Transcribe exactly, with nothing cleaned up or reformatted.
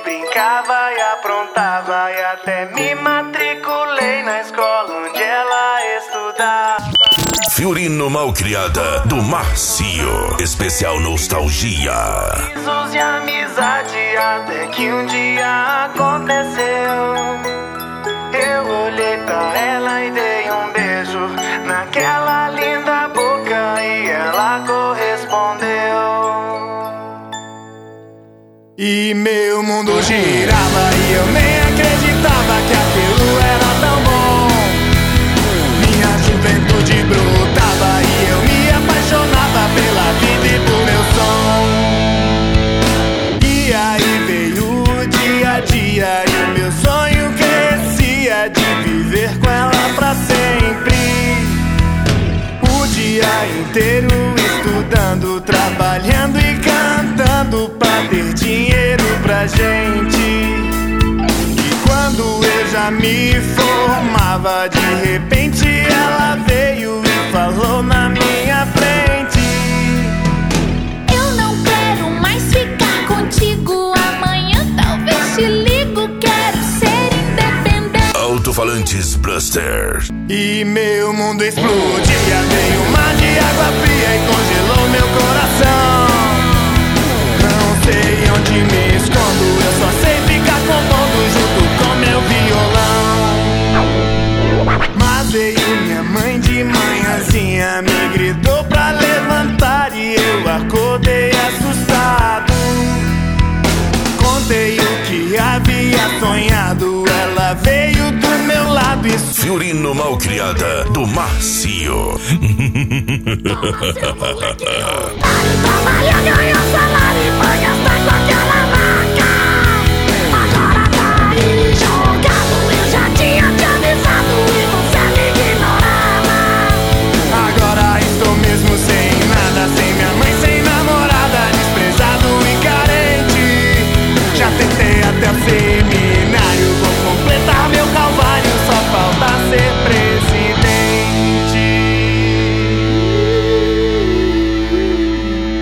brincava e aprontava e até me matriculei na escola onde ela estudava. Fiorino Malcriada, do Marcio, especial nostalgia. Risos de amizade até que um dia aconteceu. Eu olhei pra ela e dei um beijo naquela linda boca e ela correspondeu. E meu mundo girava e eu nem acreditava que aquilo era tão bom. Minha juventude brotava e eu me apaixonava pela vida e por meu som. E aí veio o dia a dia e o meu sonho crescia de viver com ela pra sempre. O dia inteiro estudando, trabalhando e cantando pra ter dinheiro pra gente. E quando eu já me formava, de repente ela veio e falou na minha frente: eu não quero mais ficar contigo, amanhã talvez te ligo, quero ser independente. Alto-falantes Buster. E meu mundo explodia, veio um mar de água fria e congelou meu coração. Não sei onde me escondo, eu só sei ficar compondo junto com meu violão. Mas veio minha mãe de manhãzinha, me gritou pra levantar e eu acordei assustado. Contei o que havia sonhado, ela veio do meu lado e... Fiorino Malcriada, do Marcio. Trabalha, ganha,